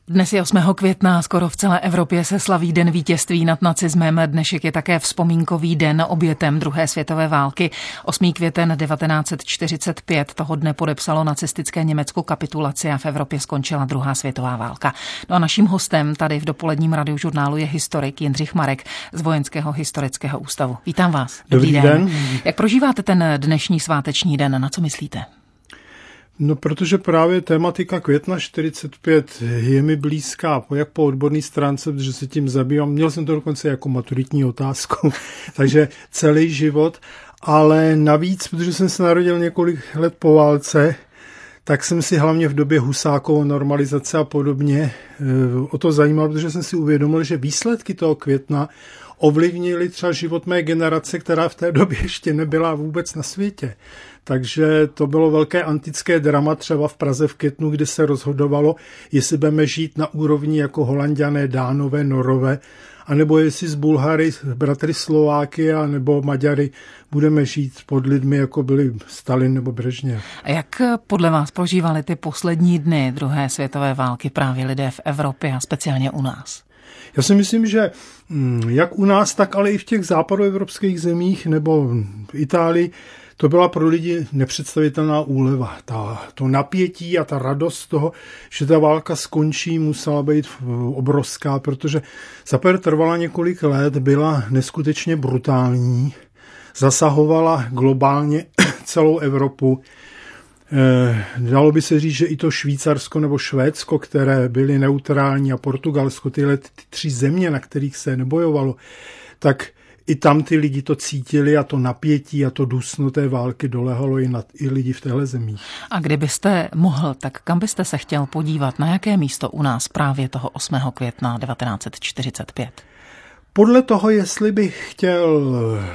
Dnes je 8. května, skoro v celé Evropě se slaví Den vítězství nad nacismem. Dnešek je také vzpomínkový den obětem druhé světové války. 8. květen 1945 toho dne podepsalo nacistické Německo kapitulaci a v Evropě skončila druhá světová válka. No a naším hostem tady v dopoledním radiožurnálu je historik Jindřich Marek z Vojenského historického ústavu. Vítám vás. Dobrý den. Jak prožíváte ten dnešní sváteční den? Na co myslíte? No, protože právě tematika května 45 je mi blízká, jak po odborné stránce, protože se tím zabývám. Měl jsem to dokonce jako maturitní otázku, takže celý život, ale navíc, protože jsem se narodil několik let po válce, tak jsem si hlavně v době Husákovo normalizace a podobně o to zajímal, protože jsem si uvědomil, že výsledky toho května ovlivnili třeba život mé generace, která v té době ještě nebyla vůbec na světě. Takže to bylo velké antické drama třeba v Praze v květnu, kdy se rozhodovalo, jestli budeme žít na úrovni jako Holanďané, Dánové, Norové, anebo jestli z Bulhary, bratry Slováky a nebo Maďary budeme žít pod lidmi, jako byli Stalin nebo Brežněv. A jak podle vás prožívali ty poslední dny druhé světové války právě lidé v Evropě a speciálně u nás? Já si myslím, že jak u nás, tak ale i v těch západoevropských zemích nebo v Itálii, to byla pro lidi nepředstavitelná úleva. To napětí a ta radost toho, že ta válka skončí, musela být obrovská, protože zaprvé trvala několik let, byla neskutečně brutální, zasahovala globálně celou Evropu. Dalo by se říct, že i to Švýcarsko nebo Švédsko, které byly neutrální, a Portugalsko, ty tři země, na kterých se nebojovalo, tak i tam ty lidi to cítili a to napětí a to dusno té války dolehalo i lidi v téhle zemích. A kdybyste mohl, tak kam byste se chtěl podívat? Na jaké místo u nás právě toho 8. května 1945? Podle toho, jestli bych chtěl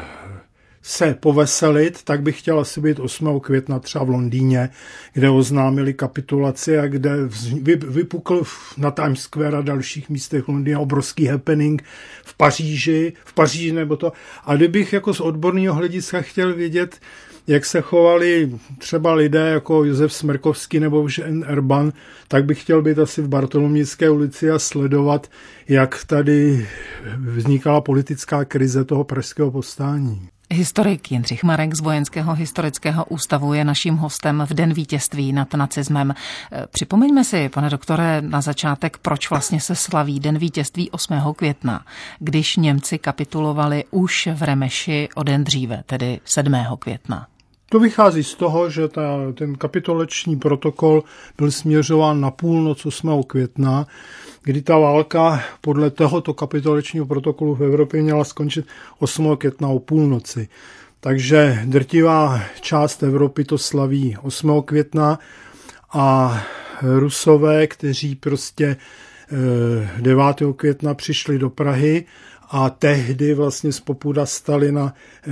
se poveselit, tak bych chtěl asi být 8. května třeba v Londýně, kde oznámili kapitulaci a kde vypukl na Times Square a dalších místech Londýna obrovský happening v Paříži nebo to. A kdybych jako z odborného hlediska chtěl vědět, jak se chovali třeba lidé jako Josef Smrkovský nebo Eugène Urban, tak bych chtěl být asi v Bartolomějské ulici a sledovat, jak tady vznikala politická krize toho pražského povstání. Historik Jindřich Marek z Vojenského historického ústavu je naším hostem v Den vítězství nad nacismem. Připomeňme si, pane doktore, na začátek, proč vlastně se slaví Den vítězství 8. května, když Němci kapitulovali už v Remeši o den dříve, tedy 7. května. To vychází z toho, že ten kapitulační protokol byl směřován na půlnoc 8. května, kdy ta válka podle tohoto kapitulačního protokolu v Evropě měla skončit 8. května o půlnoci. Takže drtivá část Evropy to slaví 8. května a Rusové, kteří prostě 9. května přišli do Prahy, a tehdy vlastně z popuda Stalina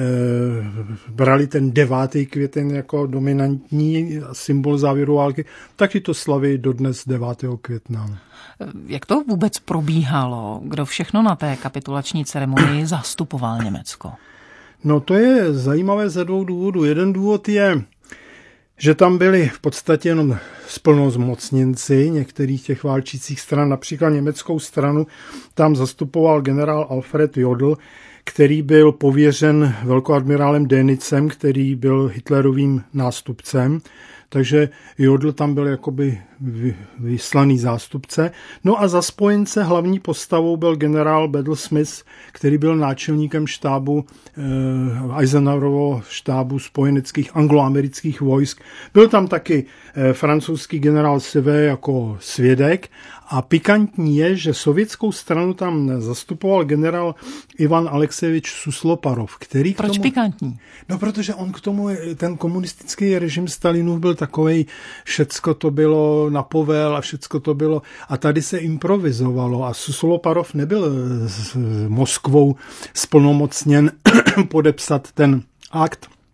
brali ten 9. květen jako dominantní symbol závěru války, tak i to slaví dodnes 9. května. Jak to vůbec probíhalo? Kdo všechno na té kapitulační ceremonii zastupoval Německo? No to je zajímavé ze dvou důvodů. Jeden důvod je, že tam byli v podstatě jenom splnomocněnci některých těch válčících stran, například německou stranu tam zastupoval generál Alfred Jodl, který byl pověřen velkoadmirálem Dönitzem, který byl Hitlerovým nástupcem, takže Jodl tam byl jakoby vyslaný zástupce. No a za spojence hlavní postavou byl generál Bedell Smith, který byl náčelníkem štábu Eisenhowerovo štábu spojeneckých angloamerických vojsk. Byl tam taky francouzský generál Sivé jako svědek a pikantní je, že sovětskou stranu tam zastupoval generál Ivan Alexejevič Susloparov, který k tomu... Proč pikantní? No, protože on k tomu, ten komunistický režim Stalinův byl takovej, všecko to bylo na povel a všecko to bylo, a tady se improvizovalo a Susloparov nebyl s Moskvou splnomocněn podepsat ten akt.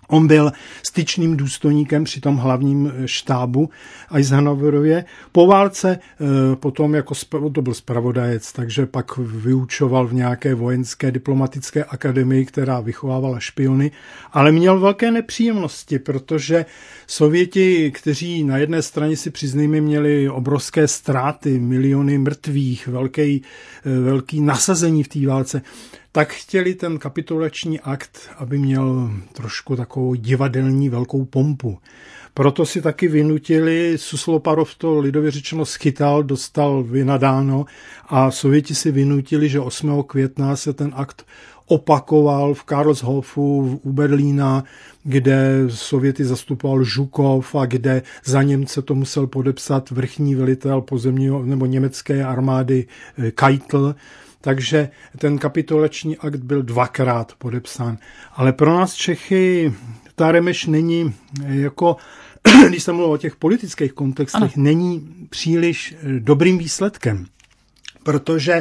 On byl styčným důstojníkem při tom hlavním štábu Eisenhowerově. Po válce potom to byl zpravodajec, takže pak vyučoval v nějaké vojenské diplomatické akademii, která vychovávala špiony, ale měl velké nepříjemnosti, protože Sověti, kteří na jedné straně si přiznejme měli obrovské ztráty, miliony mrtvých, velký nasazení v té válce, tak chtěli ten kapitulační akt, aby měl trošku takovou divadelní velkou pompu. Proto si taky vynutili, Susloparov to lidově řečeno schytal, dostal vynadáno a Sověti si vynutili, že 8. května se ten akt opakoval v Karlshofu u Berlína, kde Sověty zastupoval Žukov a kde za Němce to musel podepsat vrchní velitel pozemního nebo německé armády Keitel. Takže ten kapitulační akt byl 2krát podepsán. Ale pro nás Čechy ta remeš není jako, když se mluvilo o těch politických kontextech, není příliš dobrým výsledkem. Protože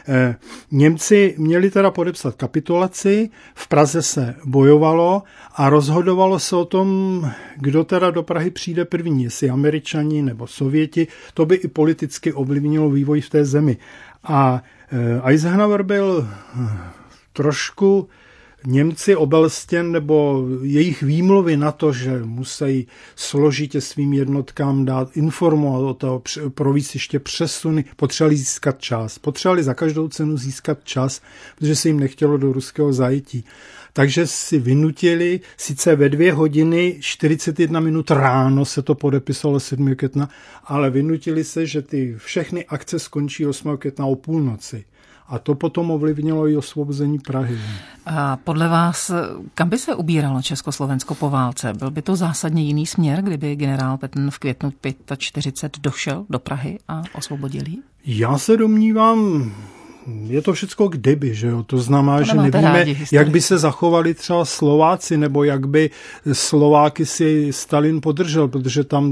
Němci měli teda podepsat kapitulaci, v Praze se bojovalo a rozhodovalo se o tom, kdo teda do Prahy přijde první, jestli Američani nebo Sověti. To by i politicky ovlivnilo vývoj v té zemi. A Eisenhower byl trošku Němci obelstěn, nebo jejich výmluvy na to, že musí složitě svým jednotkám dát, informovat o toho, provést ještě přesuny, potřebovali získat čas. Potřebovali za každou cenu získat čas, protože se jim nechtělo do ruského zajetí. Takže si vynutili, sice ve 2 hodiny 41 minut ráno se to podepisalo 7. května, ale vynutili se, že ty všechny akce skončí 8. května o půlnoci. A to potom ovlivnilo i osvobození Prahy. A podle vás, kam by se ubíralo Československo po válce? Byl by to zásadně jiný směr, kdyby generál Petn v květnu 45 došel do Prahy a osvobodil ji? Já se domnívám, je to všecko kdyby, že jo? To znamená, že nevíme, jak by se zachovali třeba Slováci, nebo jak by Slováky si Stalin podržel, protože tam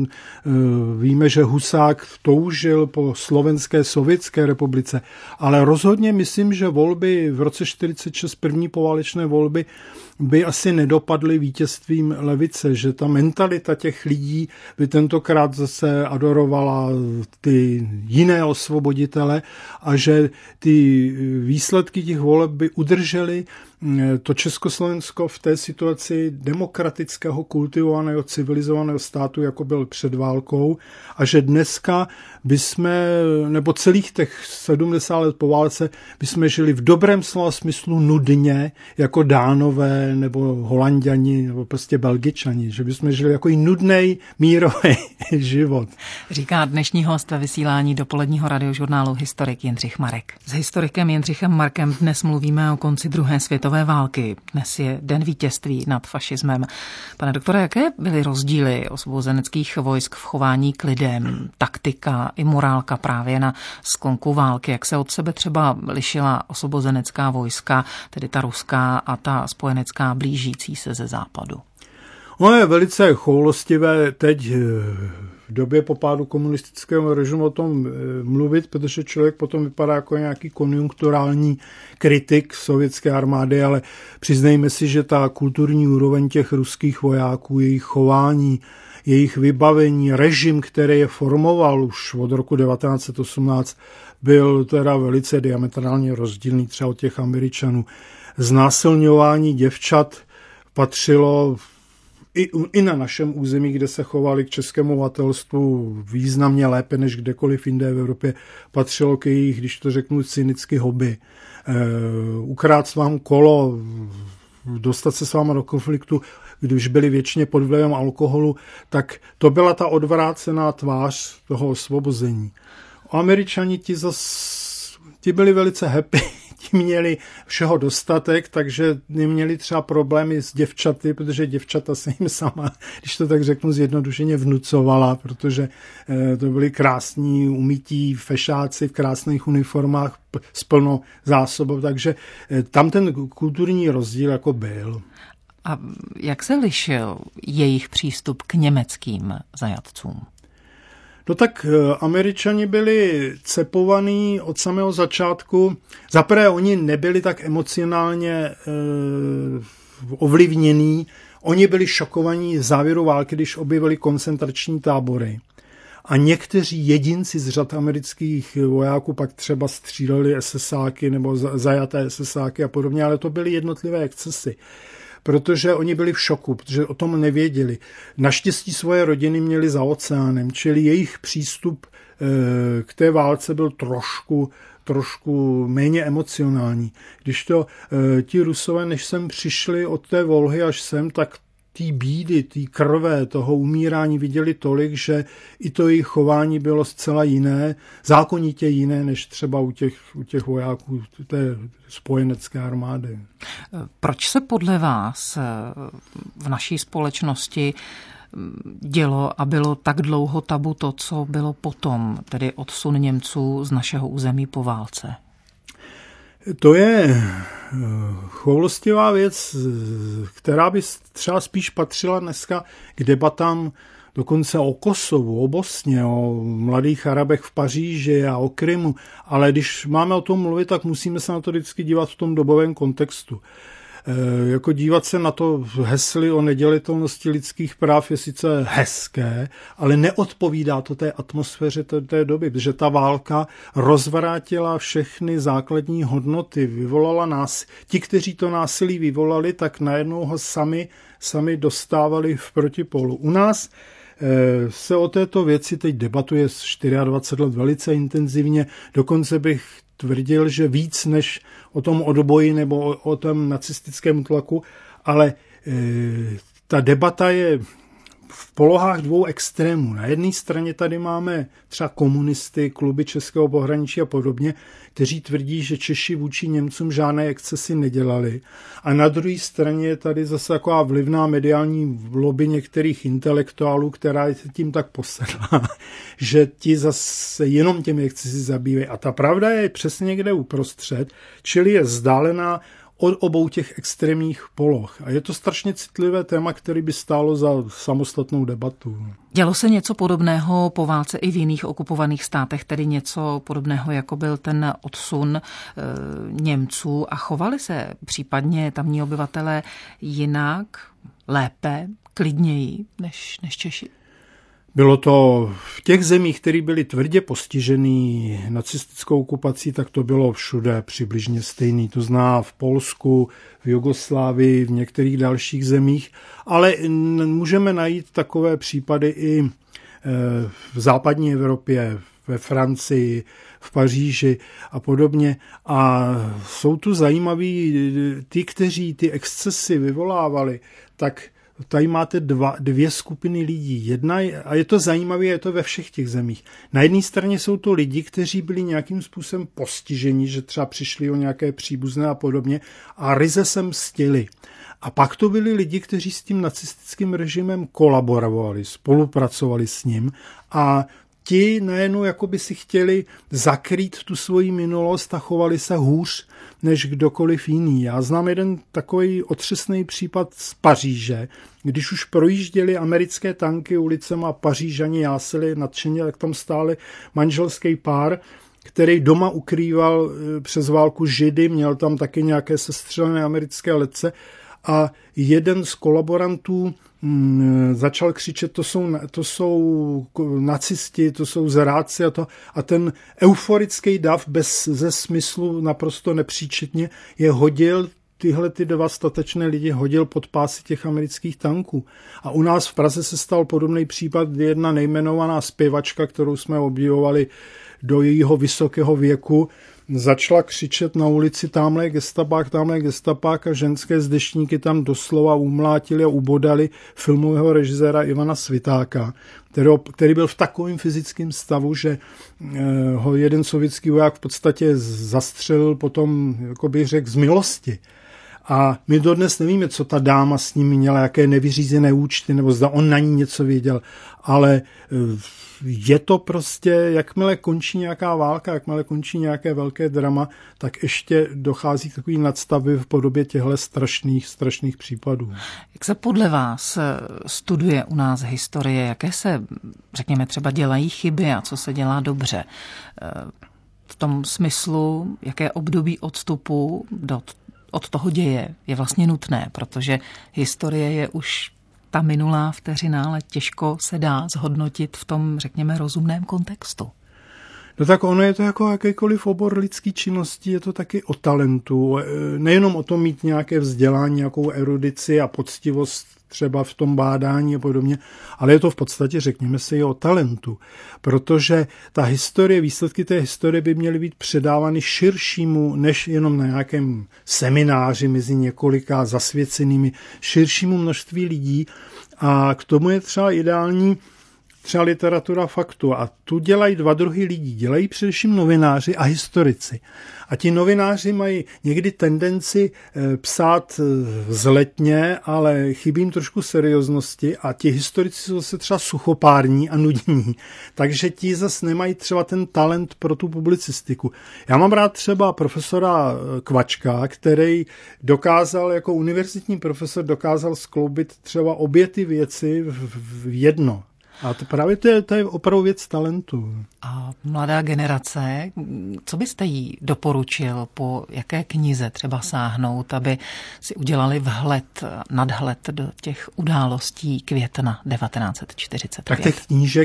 víme, že Husák toužil po slovenské sovětské republice, ale rozhodně myslím, že volby v roce 46, první poválečné volby, by asi nedopadly vítězstvím levice, že ta mentalita těch lidí by tentokrát zase adorovala ty jiné osvoboditele a že ty výsledky těch voleb by udržely to Československo v té situaci demokratického, kultivovaného, civilizovaného státu, jako byl před válkou, a že dneska bychom, nebo celých těch 70 let po válce, bychom žili v dobrém slova smyslu nudně, jako Dánové, nebo Holanďani, nebo prostě Belgičani, že bychom žili jako i nudnej, mírový život. Říká dnešní host ve vysílání dopoledního radiožurnálu historik Jindřich Marek. S historikem Jindřichem Markem dnes mluvíme o konci druhé světové války. Dnes je den vítězství nad fašismem. Pane doktore, jaké byly rozdíly osvobozeneckých vojsk v chování k lidem, taktika i morálka právě na sklonku války? Jak se od sebe třeba lišila osvobozenecká vojska, tedy ta ruská a ta spojenecká blížící se ze západu? No je velice choulostivé teď v době popádu komunistického režimu o tom mluvit, protože člověk potom vypadá jako nějaký konjunkturální kritik sovětské armády, ale přiznejme si, že ta kulturní úroveň těch ruských vojáků, jejich chování, jejich vybavení, režim, který je formoval už od roku 1918, byl teda velice diametrálně rozdílný třeba od těch Američanů. Znásilňování děvčat patřilo i na našem území, kde se chovali k českému obyvatelstvu významně lépe než kdekoliv jinde v Evropě, patřilo k jejich, když to řeknu cynicky, hobby. Ukrát vám kolo, dostat se s váma do konfliktu, když byli většině pod vlivem alkoholu, tak to byla ta odvrácená tvář toho osvobození. Američani ti byli velice happy, ti měli všeho dostatek, takže neměli třeba problémy s děvčaty, protože děvčata se jim sama, když to tak řeknu zjednodušeně, vnucovala, protože to byli krásní umytí fešáci v krásných uniformách s plnou zásobou, takže tam ten kulturní rozdíl jako byl. A jak se lišil jejich přístup k německým zajatcům? No tak Američani byli cepovaní od samého začátku. Zaprvé oni nebyli tak emocionálně ovlivnění. Oni byli šokovaní závěru války, když objevili koncentrační tábory. A někteří jedinci z řad amerických vojáků pak třeba stříleli SSáky nebo zajaté SSáky a podobně, ale to byly jednotlivé excesy. Protože oni byli v šoku, protože o tom nevěděli. Naštěstí svoje rodiny měli za oceánem, čili jejich přístup k té válce byl trošku méně emocionální. Když to ti Rusové, než sem přišli od té Volhy až sem, tak té bídy, té krve, toho umírání viděli tolik, že i to jejich chování bylo zcela jiné, zákonitě jiné, než třeba u těch vojáků té spojenecké armády. Proč se podle vás v naší společnosti dělo a bylo tak dlouho tabu to, co bylo potom, tedy odsun Němců z našeho území po válce? To je choulostivá věc, která by třeba spíš patřila dneska k debatám dokonce o Kosovu, o Bosně, o mladých Arabech v Paříži a o Krymu. Ale když máme o tom mluvit, tak musíme se na to vždycky dívat v tom dobovém kontextu. Jako dívat se na to hesly o nedělitelnosti lidských práv je sice hezké, ale neodpovídá to té atmosféře té doby, protože ta válka rozvrátila všechny základní hodnoty, vyvolala nás. Ti, kteří to násilí vyvolali, tak najednou ho sami dostávali v protipolu. U nás se o této věci teď debatuje 24 let velice intenzivně, dokonce bych tvrdil, že víc než o tom odboji nebo o tom nacistickém tlaku, ale ta debata je v polohách dvou extrémů. Na jedné straně tady máme třeba komunisty, kluby českého pohraničí a podobně, kteří tvrdí, že Češi vůči Němcům žádné excesy nedělali. A na druhé straně je tady zase taková vlivná mediální lobby některých intelektuálů, která je tím tak posedlá, že ti zase jenom těmi excesy zabývají. A ta pravda je přesně někde uprostřed, čili je vzdálená od obou těch extrémních poloh. A je to strašně citlivé téma, který by stálo za samostatnou debatu. Dělo se něco podobného po válce i v jiných okupovaných státech, tedy něco podobného, jako byl ten odsun Němců, a chovali se případně tamní obyvatelé jinak, lépe, klidněji než Češi? Bylo to v těch zemích, které byly tvrdě postižený nacistickou okupací, tak to bylo všude přibližně stejný. To zná v Polsku, v Jugoslávii, v některých dalších zemích, ale můžeme najít takové případy i v západní Evropě, ve Francii, v Paříži a podobně. A jsou tu zajímaví ty, kteří ty excesy vyvolávali, tak tady máte dvě skupiny lidí. A je to zajímavé, je to ve všech těch zemích. Na jedné straně jsou to lidi, kteří byli nějakým způsobem postiženi, že třeba přišli o nějaké příbuzné a podobně a ryze se mstili. A pak to byli lidi, kteří s tím nacistickým režimem kolaborovali, spolupracovali s ním a ti najednou jakoby si chtěli zakrýt tu svoji minulost a chovali se hůř než kdokoliv jiný. Já znám jeden takový otřesný případ z Paříže, když už projížděli americké tanky ulicema Pařížani jásili nadšeně, tak tam stáli manželský pár, který doma ukrýval přes válku Židy, měl tam taky nějaké sestřelené americké letce a jeden z kolaborantů začal křičet, to jsou nacisti, to jsou zrádci a ten euforický dav ze smyslu naprosto nepříčetně je hodil, tyhle ty dva statečné lidi hodil pod pásy těch amerických tanků. A u nás v Praze se stal podobný případ, kdy jedna nejmenovaná zpěvačka, kterou jsme obdivovali do jejího vysokého věku, začala křičet na ulici tamhle je gestapák a ženské z deštníky tam doslova umlátili a ubodali filmového režiséra Ivana Svitáka, který byl v takovém fyzickém stavu, že ho jeden sovětský voják v podstatě zastřelil potom, jako bych řekl, z milosti. A my dodnes nevíme, co ta dáma s ním měla, jaké nevyřízené účty, nebo zda on na ní něco věděl, ale je to prostě, jakmile končí nějaká válka, jakmile končí nějaké velké drama, tak ještě dochází k takový nadstavby v podobě těchto strašných případů. Jak se podle vás studuje u nás historie, jaké se, řekněme, třeba dělají chyby a co se dělá dobře? V tom smyslu, jaké období odstupu do od toho děje je vlastně nutné, protože historie je už ta minulá vteřina, ale těžko se dá zhodnotit v tom, řekněme, rozumném kontextu. No tak ono je to jako jakýkoliv obor lidské činnosti, je to taky o talentu. Nejenom o tom mít nějaké vzdělání, nějakou erudici a poctivost třeba v tom bádání a podobně, ale je to v podstatě, řekněme si, o talentu. Protože ta historie, výsledky té historie by měly být předávány širšímu, než jenom na nějakém semináři mezi několika zasvěcenými, širšímu množství lidí. A k tomu je třeba ideální třeba literatura faktu. A tu dělají dva druhy lidí. Dělají především novináři a historici. A ti novináři mají někdy tendenci psát vzletně, ale chybí jim trošku serióznosti a ti historici jsou zase třeba suchopární a nudní. Takže ti zase nemají třeba ten talent pro tu publicistiku. Já mám rád třeba profesora Kvačka, který dokázal jako univerzitní profesor dokázal skloubit třeba obě ty věci v jedno. A to je opravdu věc talentu. A mladá generace, co byste jí doporučil, po jaké knize třeba sáhnout, aby si udělali nadhled do těch událostí května 1945? Tak těch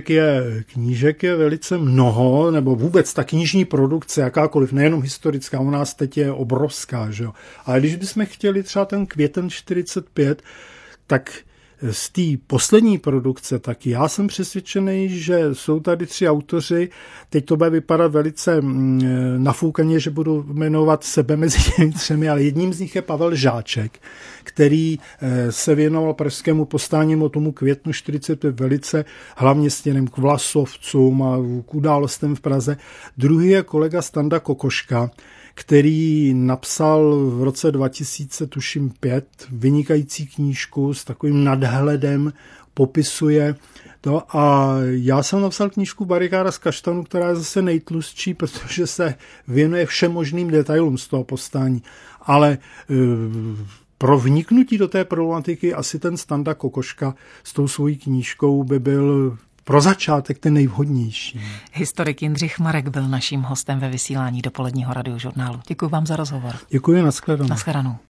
knížek je velice mnoho, nebo vůbec ta knižní produkce, jakákoliv, nejenom historická, u nás teď je obrovská, že jo. Ale když bychom chtěli třeba ten květen 45, tak z té poslední produkce, tak já jsem přesvědčený, že jsou tady 3 autoři, teď to bude vypadat velice nafoukaně, že budu jmenovat sebe mezi těmi 3, ale jedním z nich je Pavel Žáček, který se věnoval pražskému povstání tomu květnu 45 velice, hlavně směrem k Vlasovcům a k událostem v Praze. Druhý je kolega Standa Kokoška, který napsal v roce 2005 vynikající knížku s takovým nadhledem, popisuje to a já jsem napsal knížku Barikáda z kaštanu, která je zase nejtlustší, protože se věnuje všem možným detailům z toho povstání, ale pro vniknutí do té problematiky asi ten Standa Kokoška s tou svojí knížkou by byl pro začátek ten nejvhodnější. Historik Jindřich Marek byl naším hostem ve vysílání dopoledního radiožurnálu. Děkuji vám za rozhovor. Děkuji, nashledanou. Nashledanou.